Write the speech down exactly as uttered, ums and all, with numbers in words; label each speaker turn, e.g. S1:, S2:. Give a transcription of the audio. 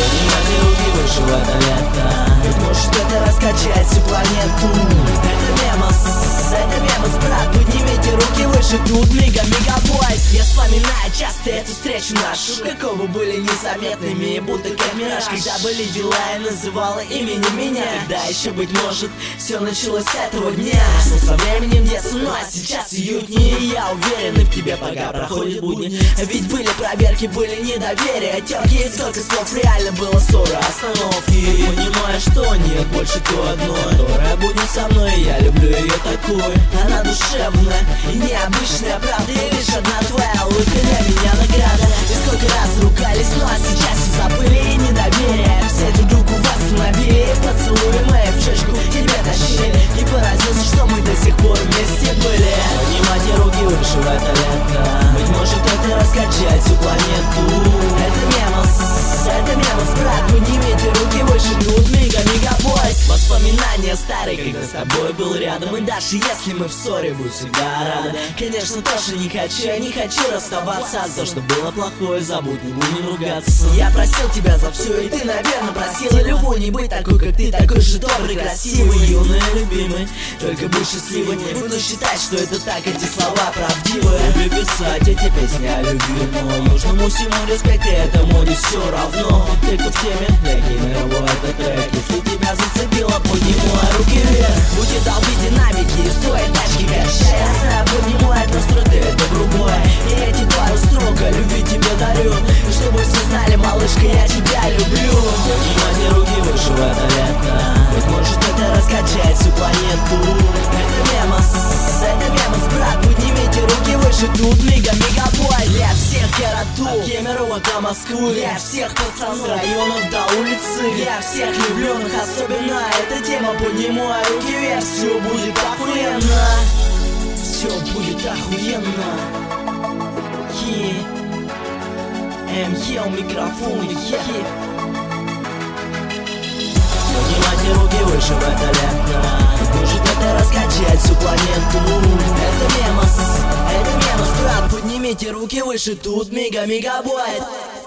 S1: Поднимайте руки выше в это лето, ведь может это раскачать всю планету. Это мемос, это мемос, брат. Поднимите руки выше, тут мега-мегабайт. Я вспоминаю часто эту встречу нашу, какого были незаметными, будто как мираж. Когда были дела и называла имени меня, когда еще, быть может, все началось с этого дня. Что со временем детство, ну а сейчас уютнее. Я уверен, и в тебе пока проходит будни. Ведь были проверки, были недоверия, терки и столько слов, реально было ссоры, остановки. Понимаю, что нет больше то одной, которая будет со мной, и я люблю ее такой. Она душевная и необычная, правда, и лишь одна твоя улыбка для меня награда. И сколько раз ругались, ну а сейчас все забыли и недоверие. Все друг другу восстановили, и поцелуи мои в чашку тебе тащили. И поразился, что мы до сих пор вместе были. Поднимайте руки выше в это лето, быть может это раскачать всю планету. Это мемос, это мемос, брат. Поднимите руки выше, тут мега-мегабайт. Воспоминания старые, когда с тобой был рядом. И даже если мы в ссоре, будь всегда рада. Конечно, тоже не хочу, я не хочу расставаться. За то, что было плохое, забудь, не будем ругаться. Я просил тебя за все, и ты, наверное, просила любую не быть такой, как ты, такой же добрый, красивый, юный, любимый. Только будь счастливый, не буду считать, что это так, эти слова правдивые. Люби писать эти песни о любви, но нужному всему респект, и этому не все равно. Ты кто в теме, легкий мировой этот трек. Если тебя зацепило, поднимай руки вверх. Будет долбить динамики и стоит тачки качай. Я знаю, поднимай настроты, это другое. И эти пару строк о любви тебе дарю. И чтобы все знали, малышка, я тебя люблю. Поднимайте руки выше в это лето, быть может это раскачать всю планету. Это мемос, это мемос, брат. Поднимите руки выше, тут мега-мегабайт. Для всех городов, от Кемерово до Москвы, для всех пацанов, с районов до улицы, для всех влюбленных особенно эта тема. Поднимай руки вверх, все будет охуенно. Все будет охуенно. Эм, у микрофона, е. Поднимайте руки выше в это лето, может это раскачать всю планету. Это мемос, это мемос, брат. Поднимите руки выше, тут мега-мегабайт.